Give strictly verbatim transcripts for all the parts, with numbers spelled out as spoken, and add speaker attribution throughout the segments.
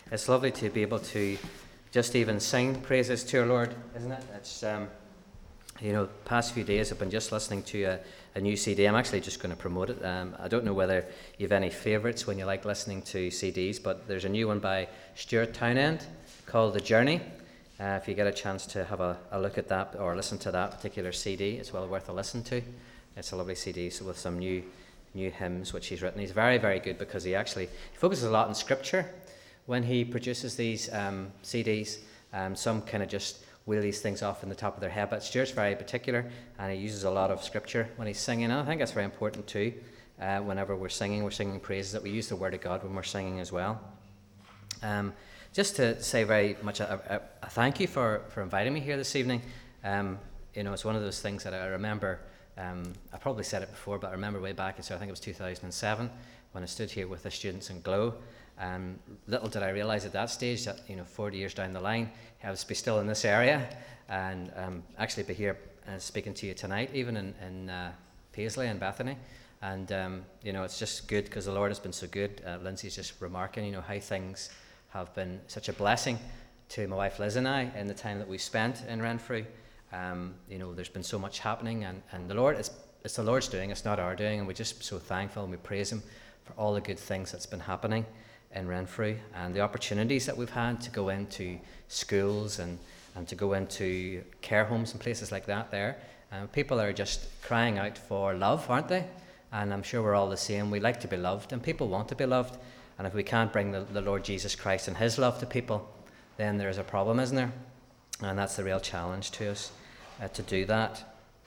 Speaker 1: It's lovely to be able to just even sing praises to our Lord, isn't it? It's, um, you know, past few days I've been just listening to a, a new C D. I'm actually just going to promote it. Um, I don't know whether you have any favourites when you like listening to C Ds, but there's a new one by Stuart Townend called The Journey. Uh, if you get a chance to have a, a look at that or listen to that particular C D, it's well worth a listen to. It's a lovely C D so with some new new hymns which he's written. He's very, very good because he actually he focuses a lot on scripture when he produces these um, C Ds. Um, some kind of just wheel these things off in the top of their head, but Stuart's very particular and he uses a lot of scripture when he's singing, and I think that's very important too. Uh, whenever we're singing, we're singing praises, that we use the Word of God when we're singing as well. Um, just to say very much a, a, a thank you for, for inviting me here this evening. Um, you know, it's one of those things that I remember, um, I probably said it before, but I remember way back, so I think it was two thousand seven, when I stood here with the students in Glow. Um, little did I realise at that stage that, you know, forty years down the line, I was be still in this area and um, actually be here uh, speaking to you tonight, even in, in uh, Paisley and Bethany. And, um, you know, it's just good because the Lord has been so good. Uh, Lindsay's just remarking, you know, how things have been such a blessing to my wife Liz and I in the time that we spent in Renfrew. Um, you know, there's been so much happening, and, and the Lord, it's, it's the Lord's doing, it's not our doing, and we're just so thankful and we praise Him for all the good things that's been happening in Renfrew and the opportunities that we've had to go into schools and, and to go into care homes and places like that there. Um, people are just crying out for love, aren't they? And I'm sure we're all the same. We like to be loved and people want to be loved. And if we can't bring the, the Lord Jesus Christ and His love to people, then there's a problem, isn't there? And that's the real challenge to us, uh, to do that.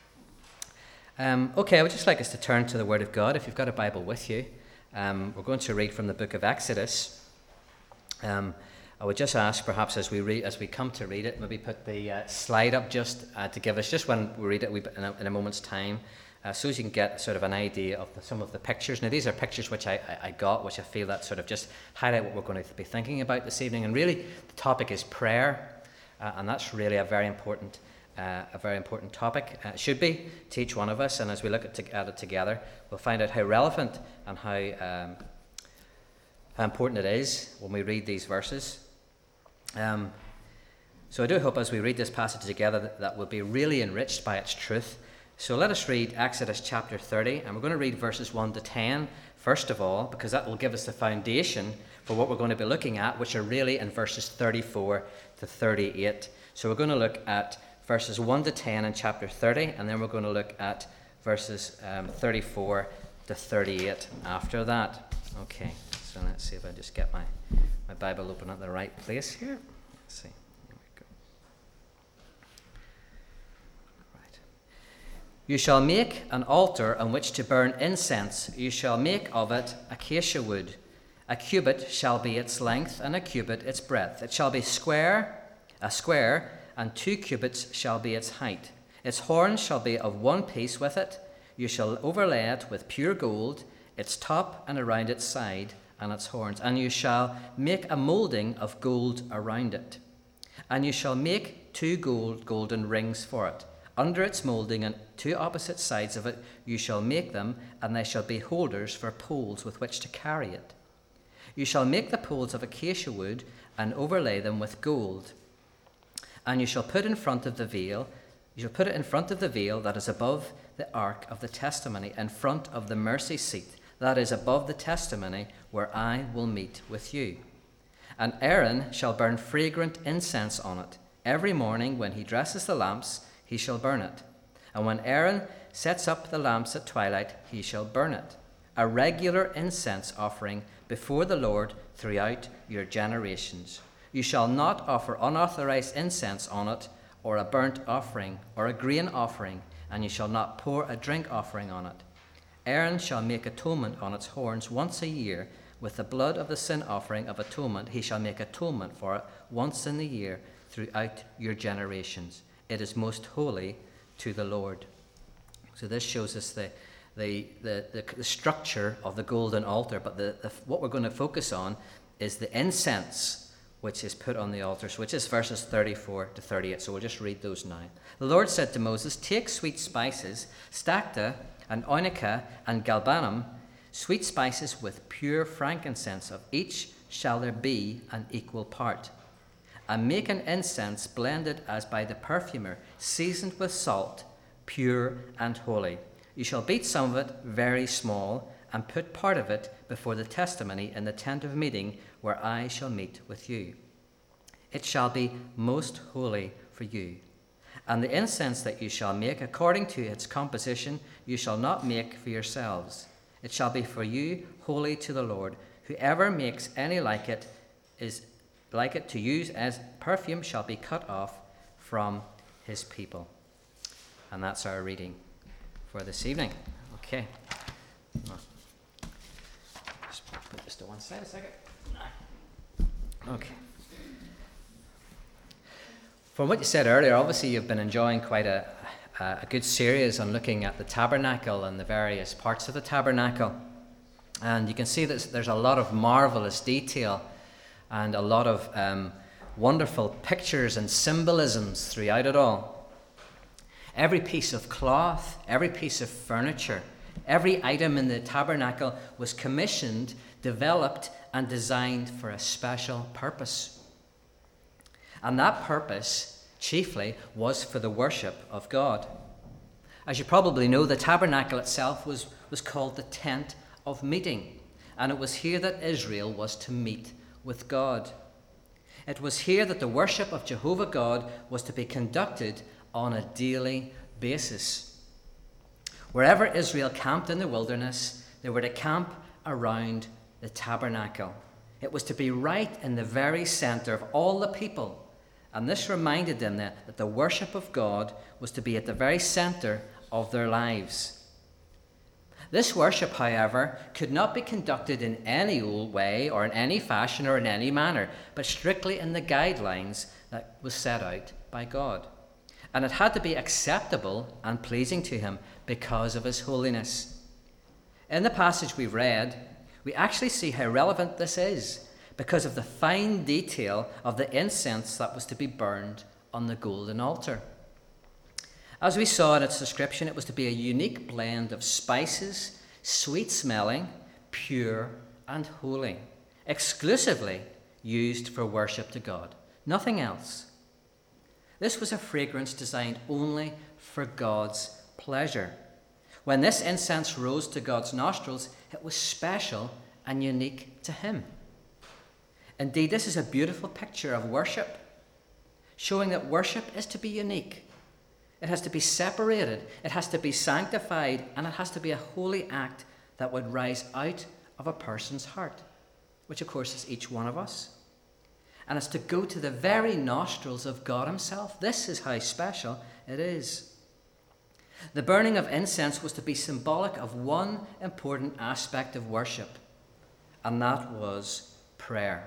Speaker 1: Um, okay, I would just like us to turn to the Word of God. If you've got a Bible with you, um, we're going to read from the book of Exodus. Um, I would just ask, perhaps as we read, as we come to read it, maybe put the uh, slide up just uh, to give us, just when we read it we, in, a, in a moment's time, uh, so as you can get sort of an idea of the, some of the pictures. Now, these are pictures which I, I, I got, which I feel that sort of just highlight what we're going to be thinking about this evening. And really, the topic is prayer, uh, and that's really a very important Uh, a very important topic. Uh, it should be to each one of us, and as we look at, to, at it together, we'll find out how relevant and how, um, how important it is when we read these verses. Um, so I do hope as we read this passage together that, that we'll be really enriched by its truth. So let us read Exodus chapter thirty, and we're going to read verses one to ten first of all, because that will give us the foundation for what we're going to be looking at, which are really in verses thirty-four to thirty-eight. So we're going to look at verses one to ten in chapter thirty, and then we're going to look at verses um, thirty-four to thirty-eight after that. Okay, so let's see if I just get my, my Bible open at the right place here. Let's see. Here we go. Right. You shall make an altar on which to burn incense. You shall make of it acacia wood. A cubit shall be its length, and a cubit its breadth. It shall be square, a square, and two cubits shall be its height. Its horns shall be of one piece with it. You shall overlay it with pure gold, its top and around its side, and its horns. And you shall make a moulding of gold around it. And you shall make two gold golden rings for it. Under its moulding and two opposite sides of it you shall make them, and they shall be holders for poles with which to carry it. You shall make the poles of acacia wood and overlay them with gold. And you shall put in front of the veil, you shall put it in front of the veil that is above the ark of the testimony, in front of the mercy seat that is above the testimony, where I will meet with you. And Aaron shall burn fragrant incense on it. Every morning when he dresses the lamps, he shall burn it. And when Aaron sets up the lamps at twilight, he shall burn it. A regular incense offering before the Lord throughout your generations. You shall not offer unauthorized incense on it, or a burnt offering, or a grain offering, and you shall not pour a drink offering on it. Aaron shall make atonement on its horns once a year. With the blood of the sin offering of atonement, he shall make atonement for it once in the year throughout your generations. It is most holy to the Lord. So this shows us the the the, the, the structure of the golden altar, but the, the what we're going to focus on is the incense which is put on the altars, which is verses thirty-four to thirty-eight. So we'll just read those now. The Lord said to Moses, take sweet spices, stacta and onycha and galbanum, sweet spices with pure frankincense of each shall there be an equal part. And make an incense blended as by the perfumer, seasoned with salt, pure and holy. You shall beat some of it very small, and put part of it before the testimony in the tent of meeting, where I shall meet with you. It shall be most holy for you. And the incense that you shall make according to its composition, you shall not make for yourselves. It shall be for you holy to the Lord. Whoever makes any like it is like it to use as perfume shall be cut off from his people. And that's our reading for this evening. Okay. Just put this to one side a second. Okay. From what you said earlier, obviously you've been enjoying quite a, a good series on looking at the tabernacle and the various parts of the tabernacle. And you can see that there's a lot of marvelous detail and a lot of um, wonderful pictures and symbolisms throughout it all. Every piece of cloth, every piece of furniture, every item in the tabernacle was commissioned, developed, and designed for a special purpose. And that purpose, chiefly, was for the worship of God. As you probably know, the tabernacle itself was, was called the tent of meeting, and it was here that Israel was to meet with God. It was here that the worship of Jehovah God was to be conducted on a daily basis. Wherever Israel camped in the wilderness, they were to camp around the tabernacle. It was to be right in the very center of all the people. And this reminded them that, that the worship of God was to be at the very center of their lives. This worship, however, could not be conducted in any old way or in any fashion or in any manner, but strictly in the guidelines that was set out by God. And it had to be acceptable and pleasing to him because of his holiness. In the passage we've read, we actually see how relevant this is, because of the fine detail of the incense that was to be burned on the golden altar. As we saw in its description, it was to be a unique blend of spices, sweet-smelling, pure, and holy, exclusively used for worship to God, nothing else. This was a fragrance designed only for God's pleasure. When this incense rose to God's nostrils, it was special and unique to him. Indeed, this is a beautiful picture of worship, showing that worship is to be unique. It has to be separated, it has to be sanctified, and it has to be a holy act that would rise out of a person's heart, which of course is each one of us. And it's to go to the very nostrils of God himself. This is how special it is. The burning of incense was to be symbolic of one important aspect of worship, and that was prayer.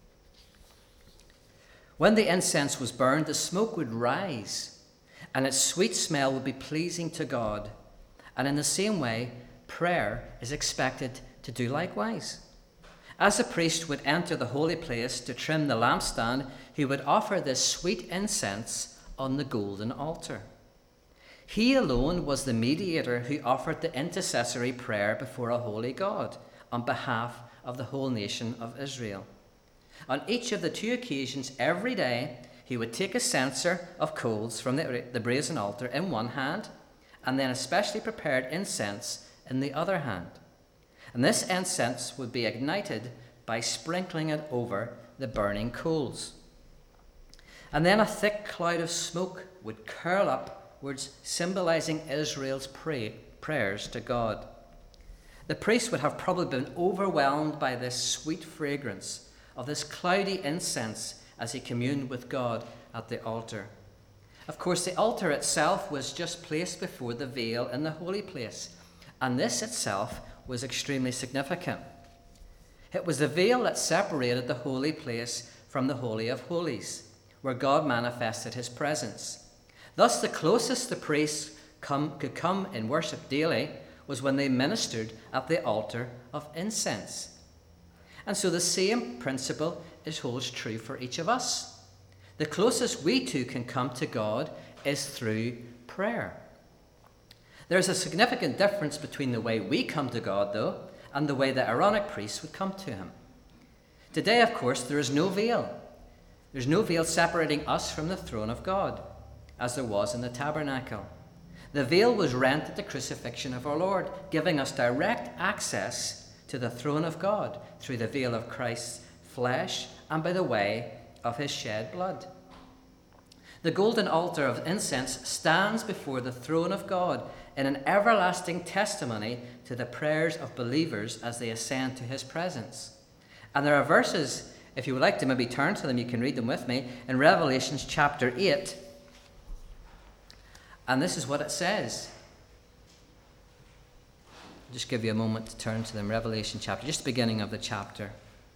Speaker 1: When the incense was burned, the smoke would rise, and its sweet smell would be pleasing to God. And in the same way, prayer is expected to do likewise. As the priest would enter the holy place to trim the lampstand, he would offer this sweet incense on the golden altar. He alone was the mediator who offered the intercessory prayer before a holy God on behalf of the whole nation of Israel. On each of the two occasions every day, he would take a censer of coals from the, the brazen altar in one hand, and then a specially prepared incense in the other hand. And this incense would be ignited by sprinkling it over the burning coals. And then a thick cloud of smoke would curl upwards, symbolizing Israel's pray, prayers to God. The priest would have probably been overwhelmed by this sweet fragrance of this cloudy incense as he communed with God at the altar. Of course, the altar itself was just placed before the veil in the holy place, and this itself was extremely significant. It was the veil that separated the holy place from the Holy of Holies, where God manifested his presence. Thus, the closest the priests come, could come in worship daily was when they ministered at the altar of incense. And so the same principle is holds true for each of us. The closest we too can come to God is through prayer. There is a significant difference between the way we come to God, though, and the way the Aaronic priests would come to him. Today, of course, there is no veil. There's no veil separating us from the throne of God, as there was in the tabernacle. The veil was rent at the crucifixion of our Lord, giving us direct access to the throne of God through the veil of Christ's flesh and by the way of his shed blood. The golden altar of incense stands before the throne of God in an everlasting testimony to the prayers of believers as they ascend to his presence. And there are verses, if you would like to maybe turn to them, you can read them with me, in Revelation chapter eight. And this is what it says. I'll just give you a moment to turn to them. Revelation chapter, just the beginning of the chapter.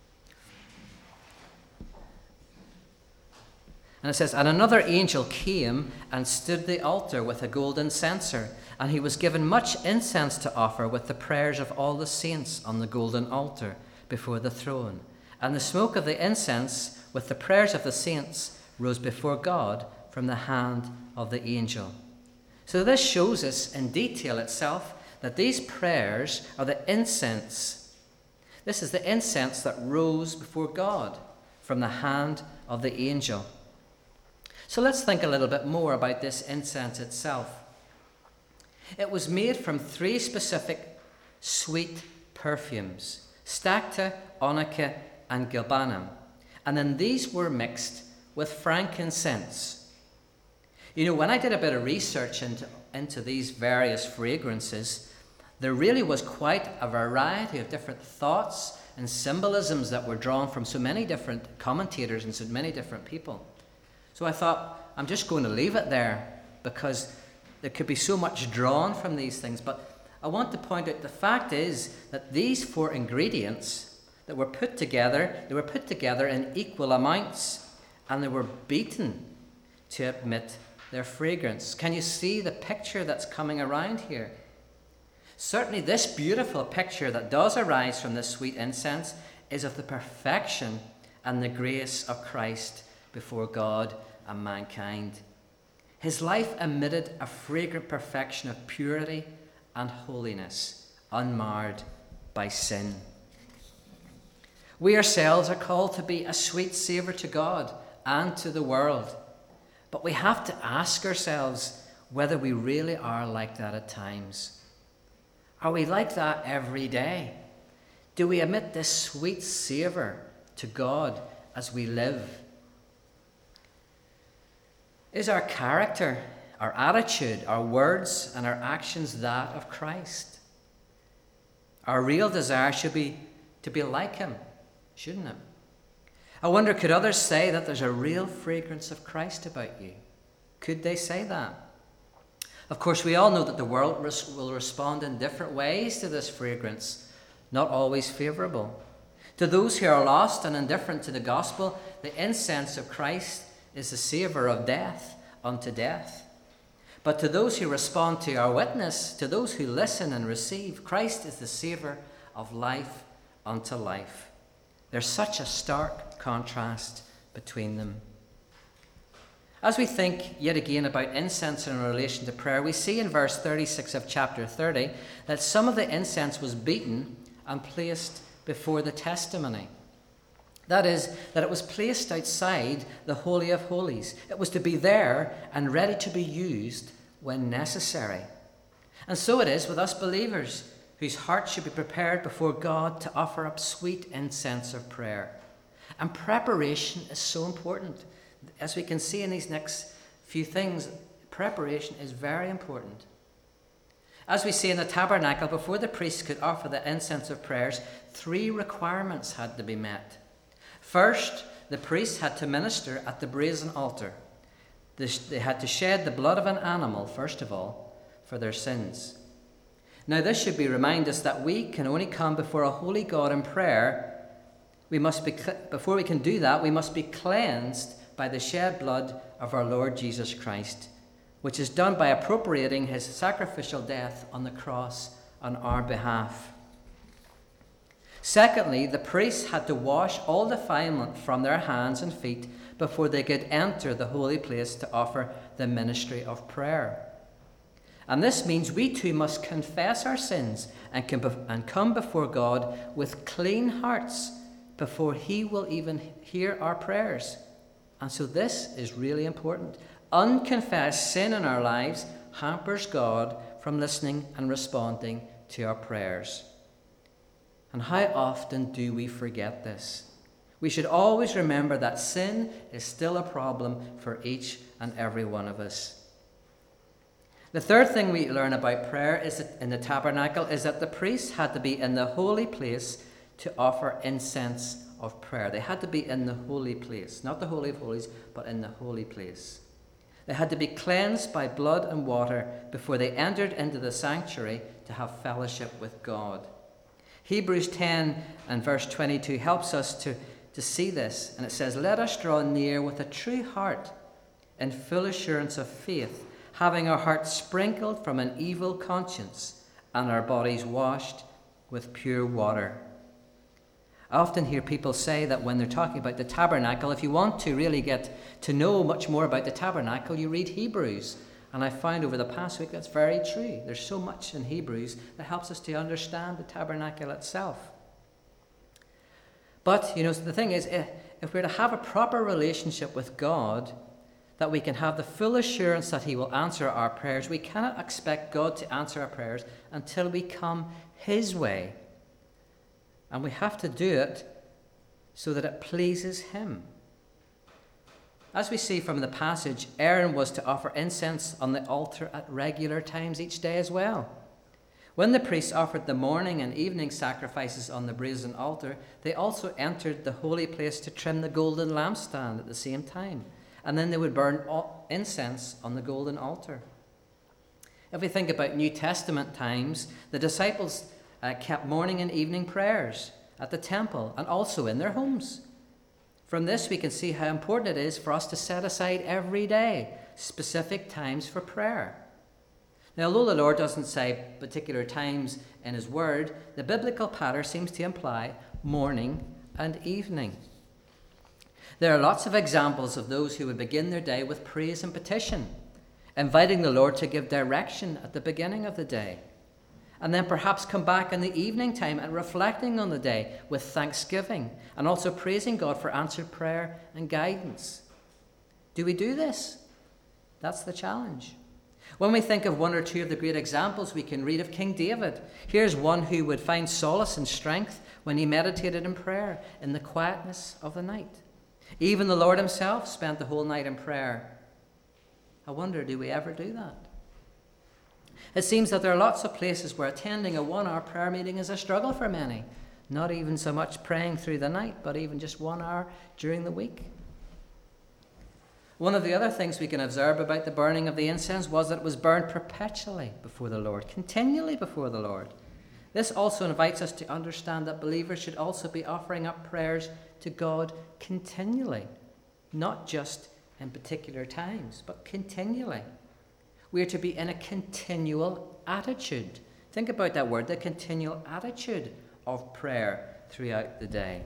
Speaker 1: And it says, "And another angel came and stood at the altar with a golden censer, and he was given much incense to offer with the prayers of all the saints on the golden altar before the throne. And the smoke of the incense with the prayers of the saints rose before God from the hand of the angel." So this shows us in detail itself that these prayers are the incense. This is the incense that rose before God from the hand of the angel. So let's think a little bit more about this incense itself. It was made from three specific sweet perfumes: stacte, onycha, and galbanum. And then these were mixed with frankincense. You know, when I did a bit of research into, into these various fragrances, there really was quite a variety of different thoughts and symbolisms that were drawn from so many different commentators and so many different people. So I thought, I'm just going to leave it there because there could be so much drawn from these things. But I want to point out the fact is that these four ingredients that were put together, they were put together in equal amounts and they were beaten to emit their fragrance. Can you see the picture that's coming around here? Certainly this beautiful picture that does arise from this sweet incense is of the perfection and the grace of Christ before God and mankind. His life emitted a fragrant perfection of purity and holiness, unmarred by sin. We ourselves are called to be a sweet savour to God and to the world. But we have to ask ourselves whether we really are like that at times. Are we like that every day? Do we emit this sweet savour to God as we live? Is our character, our attitude, our words, and our actions that of Christ? Our real desire should be to be like him, shouldn't it? I wonder, could others say that there's a real fragrance of Christ about you? Could they say that? Of course, we all know that the world res- will respond in different ways to this fragrance, not always favourable. To those who are lost and indifferent to the gospel, the incense of Christ is the savour of death unto death. But to those who respond to our witness, to those who listen and receive, Christ is the savour of life unto life. There's such a stark contrast between them. As we think yet again about incense in relation to prayer, we see in verse thirty-six of chapter thirty that some of the incense was beaten and placed before the testimony. That is, that it was placed outside the Holy of Holies. It was to be there and ready to be used when necessary. And so it is with us believers, whose hearts should be prepared before God to offer up sweet incense of prayer. And preparation is so important. As we can see in these next few things, preparation is very important. As we see in the tabernacle, before the priest could offer the incense of prayers, three requirements had to be met. First, the priest had to minister at the brazen altar. They had to shed the blood of an animal, first of all, for their sins. Now, this should be remind us that we can only come before a holy God in prayer. We must be, before we can do that, we must be cleansed by the shed blood of our Lord Jesus Christ, which is done by appropriating his sacrificial death on the cross on our behalf. Secondly, the priests had to wash all defilement from their hands and feet before they could enter the holy place to offer the ministry of prayer. And this means we too must confess our sins and come before God with clean hearts before he will even hear our prayers. And so this is really important. Unconfessed sin in our lives hampers God from listening and responding to our prayers. And how often do we forget this? We should always remember that sin is still a problem for each and every one of us. The third thing we learn about prayer is that in the tabernacle is that the priests had to be in the holy place to offer incense of prayer. They had to be in the holy place, not the Holy of Holies, but in the holy place. They had to be cleansed by blood and water before they entered into the sanctuary to have fellowship with God. Hebrews ten and verse twenty-two helps us to, to see this, and it says, "Let us draw near with a true heart in full assurance of faith, having our hearts sprinkled from an evil conscience and our bodies washed with pure water." I often hear people say that when they're talking about the tabernacle, if you want to really get to know much more about the tabernacle, you read Hebrews. And I found over the past week that's very true. There's so much in Hebrews that helps us to understand the tabernacle itself. But, you know, the thing is, if we're to have a proper relationship with God, that we can have the full assurance that he will answer our prayers, we cannot expect God to answer our prayers until we come his way. And we have to do it so that it pleases him. As we see from the passage, Aaron was to offer incense on the altar at regular times each day as well. When the priests offered the morning and evening sacrifices on the brazen altar, they also entered the holy place to trim the golden lampstand at the same time. And then they would burn incense on the golden altar. If we think about New Testament times, the disciples uh, kept morning and evening prayers at the temple and also in their homes. From this, we can see how important it is for us to set aside every day specific times for prayer. Now, although the Lord doesn't say particular times in his word, the biblical pattern seems to imply morning and evening. There are lots of examples of those who would begin their day with praise and petition, inviting the Lord to give direction at the beginning of the day, and then perhaps come back in the evening time and reflecting on the day with thanksgiving and also praising God for answered prayer and guidance. Do we do this? That's the challenge. When we think of one or two of the great examples we can read of King David, here's one who would find solace and strength when he meditated in prayer in the quietness of the night. Even the Lord himself spent the whole night in prayer. I wonder, do we ever do that? It seems that there are lots of places where attending a one-hour prayer meeting is a struggle for many. Not even so much praying through the night, but even just one hour during the week. One of the other things we can observe about the burning of the incense was that it was burned perpetually before the Lord, continually before the Lord. This also invites us to understand that believers should also be offering up prayers to God continually, not just in particular times, but continually. We are to be in a continual attitude. Think about that word, the continual attitude of prayer throughout the day.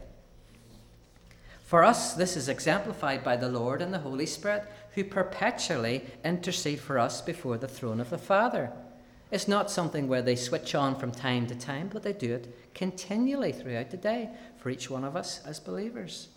Speaker 1: For us, this is exemplified by the Lord and the Holy Spirit, who perpetually intercede for us before the throne of the Father. It's not something where they switch on from time to time, but they do it continually throughout the day for each one of us as believers.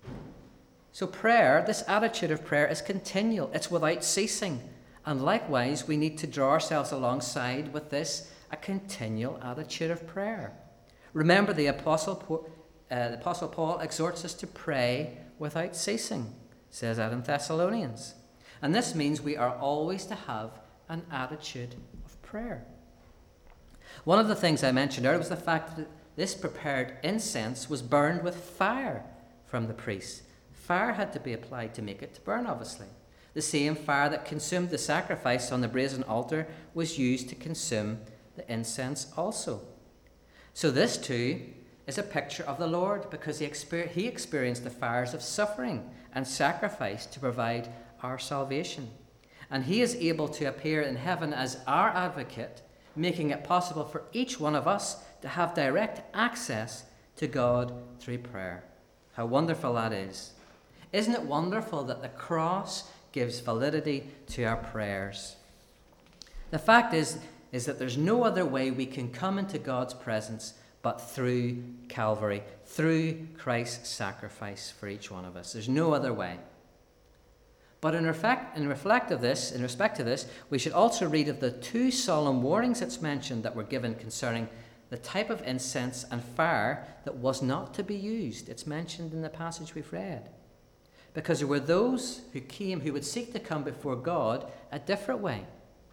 Speaker 1: So prayer, this attitude of prayer, is continual. It's without ceasing. And likewise, we need to draw ourselves alongside with this, a continual attitude of prayer. Remember, the Apostle, uh, the Apostle Paul exhorts us to pray without ceasing, says that in Thessalonians. And this means we are always to have an attitude of prayer. One of the things I mentioned earlier was the fact that this prepared incense was burned with fire from the priests. Fire had to be applied to make it to burn, obviously. The same fire that consumed the sacrifice on the brazen altar was used to consume the incense also. So this too is a picture of the Lord, because he, exper- he experienced the fires of suffering and sacrifice to provide our salvation. And he is able to appear in heaven as our advocate, making it possible for each one of us to have direct access to God through prayer. How wonderful that is. Isn't it wonderful that the cross gives validity to our prayers? The fact is, is that there's no other way we can come into God's presence but through Calvary, through Christ's sacrifice for each one of us. There's no other way. But in, reflect, in reflect of this, in respect to this, we should also read of the two solemn warnings it's mentioned that were given concerning the type of incense and fire that was not to be used. It's mentioned in the passage we've read. Because there were those who came, who would seek to come before God a different way.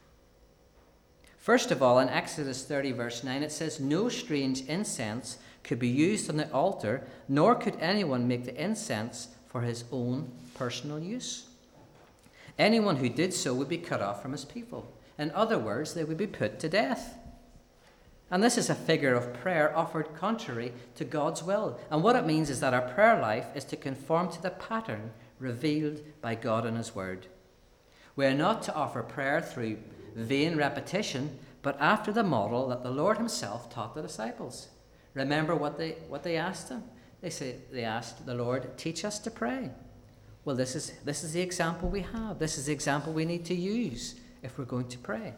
Speaker 1: First of all, in Exodus thirty, verse nine, it says, "No strange incense could be used on the altar, nor could anyone make the incense for his own personal use. Anyone who did so would be cut off from his people. In other words, they would be put to death." And this is a figure of prayer offered contrary to God's will. And what it means is that our prayer life is to conform to the pattern revealed by God in his word. We are not to offer prayer through vain repetition, but after the model that the Lord himself taught the disciples. Remember what they what they asked him? They say they asked the Lord, "Teach us to pray." Well, this is this is the example we have. This is the example we need to use if we're going to pray.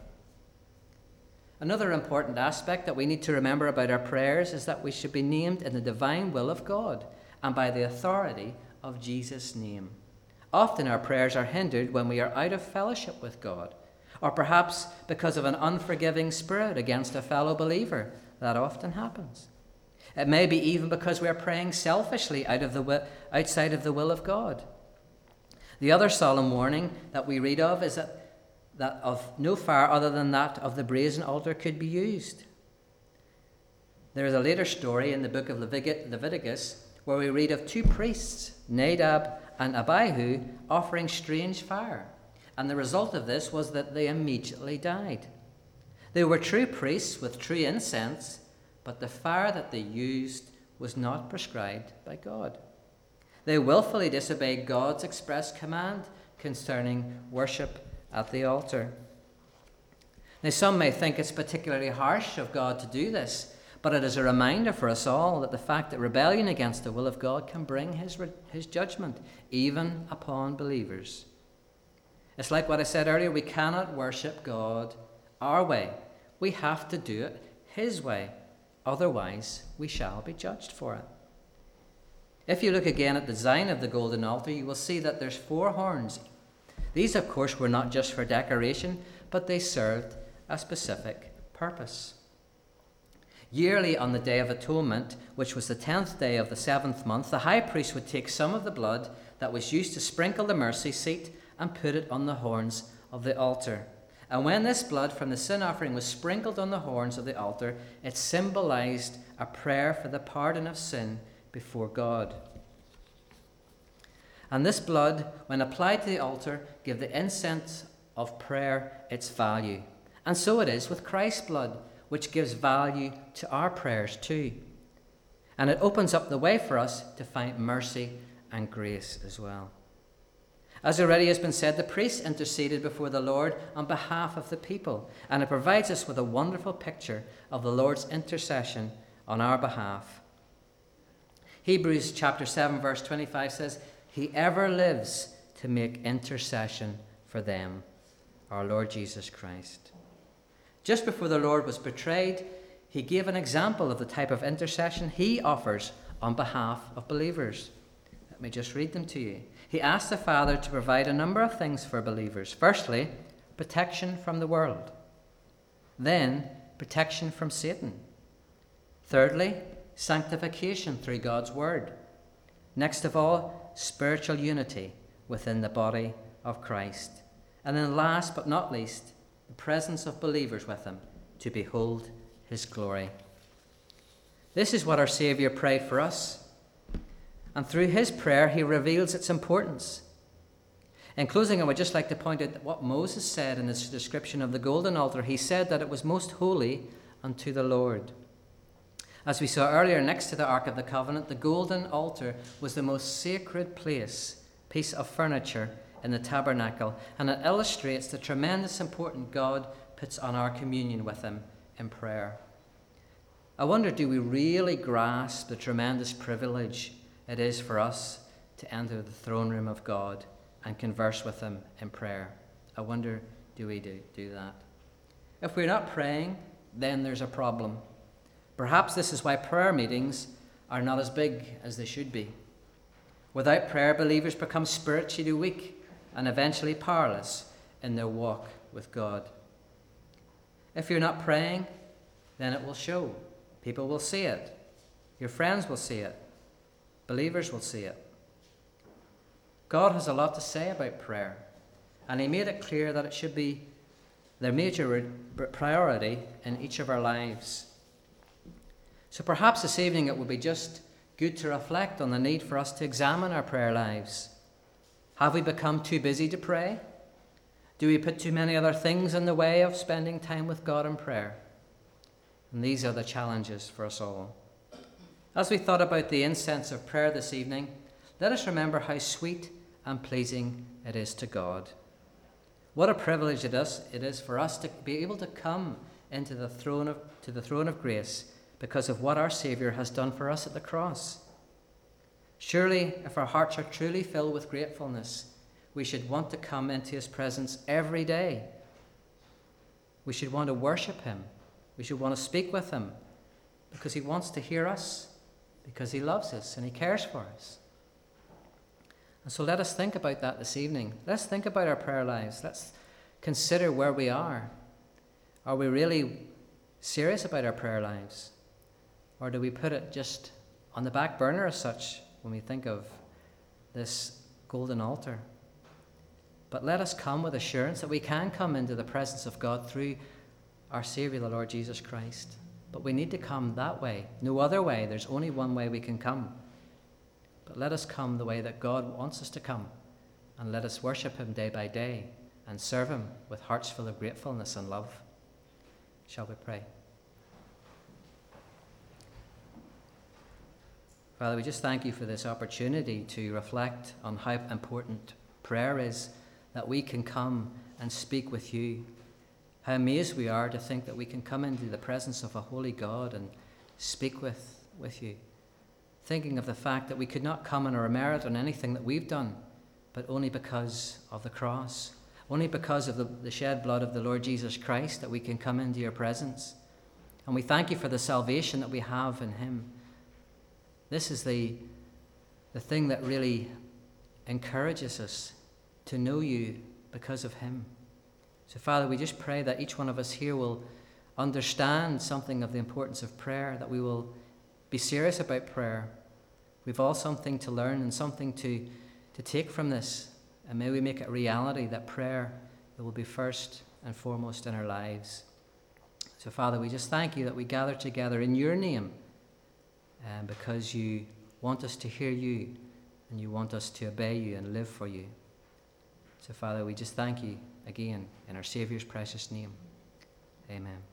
Speaker 1: Another important aspect that we need to remember about our prayers is that we should be named in the divine will of God and by the authority of Jesus' name. Often our prayers are hindered when we are out of fellowship with God, or perhaps because of an unforgiving spirit against a fellow believer. That often happens. It may be even because we are praying selfishly out of the outside of the will of God. The other solemn warning that we read of is that, that of no fire other than that of the brazen altar could be used. There is a later story in the book of Leviticus where we read of two priests, Nadab and Abihu, offering strange fire. And the result of this was that they immediately died. They were true priests with true incense, but the fire that they used was not prescribed by God. They willfully disobeyed God's express command concerning worship at the altar. Now, some may think it's particularly harsh of God to do this, but it is a reminder for us all that the fact that rebellion against the will of God can bring his, his judgment, even upon believers. It's like what I said earlier, we cannot worship God our way. We have to do it his way. Otherwise, we shall be judged for it. If you look again at the design of the golden altar, you will see that there's four horns. These, of course, were not just for decoration, but they served a specific purpose. Yearly on the Day of Atonement, which was the tenth day of the seventh month, the high priest would take some of the blood that was used to sprinkle the mercy seat and put it on the horns of the altar. And when this blood from the sin offering was sprinkled on the horns of the altar, it symbolized a prayer for the pardon of sin before God. And this blood, when applied to the altar, gave the incense of prayer its value. And so it is with Christ's blood, which gives value to our prayers too. And it opens up the way for us to find mercy and grace as well. As already has been said, the priests interceded before the Lord on behalf of the people, and it provides us with a wonderful picture of the Lord's intercession on our behalf. Hebrews chapter seven verse twenty-five says, "He ever lives to make intercession for them," our Lord Jesus Christ. Just before the Lord was betrayed, he gave an example of the type of intercession he offers on behalf of believers. Let me just read them to you. He asked the Father to provide a number of things for believers. Firstly, protection from the world. Then, protection from Satan. Thirdly, sanctification through God's word. Next of all, spiritual unity within the body of Christ. And then last but not least, the presence of believers with him to behold his glory. This is what our Saviour prayed for us. And through his prayer, he reveals its importance. In closing, I would just like to point out what Moses said in his description of the golden altar. He said that it was most holy unto the Lord. As we saw earlier, next to the Ark of the Covenant, the golden altar was the most sacred place, piece of furniture in the tabernacle, and it illustrates the tremendous importance God puts on our communion with him in prayer. I wonder, do we really grasp the tremendous privilege it is for us to enter the throne room of God and converse with him in prayer? I wonder, do we do, do that? If we're not praying, then there's a problem.
Speaker 2: Perhaps this is why prayer meetings are not as big as they should be. Without prayer, believers become spiritually weak and eventually powerless in their walk with God. If you're not praying, then it will show. People will see it. Your friends will see it. Believers will see it. God has a lot to say about prayer, and he made it clear that it should be their major priority in each of our lives. So perhaps this evening it would be just good to reflect on the need for us to examine our prayer lives. Have we become too busy to pray? Do we put too many other things in the way of spending time with God in prayer? And these are the challenges for us all. As we thought about the incense of prayer this evening, let us remember how sweet and pleasing it is to God. What a privilege it is, it is for us to be able to come into the throne of, to the throne of grace because of what our Saviour has done for us at the cross. Surely, if our hearts are truly filled with gratefulness, we should want to come into his presence every day. We should want to worship him. We should want to speak with him because he wants to hear us, because he loves us and he cares for us. And so let us think about that this evening. Let's think about our prayer lives. Let's consider where we are. Are we really serious about our prayer lives? Or do we put it just on the back burner as such when we think of this golden altar? But let us come with assurance that we can come into the presence of God through our Saviour, the Lord Jesus Christ. But we need to come that way. No other way. There's only one way we can come. But let us come the way that God wants us to come, and let us worship him day by day and serve him with hearts full of gratefulness and love. Shall we pray? Father, we just thank you for this opportunity to reflect on how important prayer is, that we can come and speak with you. How amazed we are to think that we can come into the presence of a holy God and speak with, with you. Thinking of the fact that we could not come in our merit on anything that we've done, but only because of the cross, only because of the, the shed blood of the Lord Jesus Christ that we can come into your presence. And we thank you for the salvation that we have in him. This is the, the thing that really encourages us to know you because of him. So, Father, we just pray that each one of us here will understand something of the importance of prayer, that we will be serious about prayer. We've all something to learn and something to, to take from this. And may we make it a reality that prayer it will be first and foremost in our lives. So, Father, we just thank you that we gather together in your name, um, because you want us to hear you and you want us to obey you and live for you. So, Father, we just thank you again in our Saviour's precious name. Amen.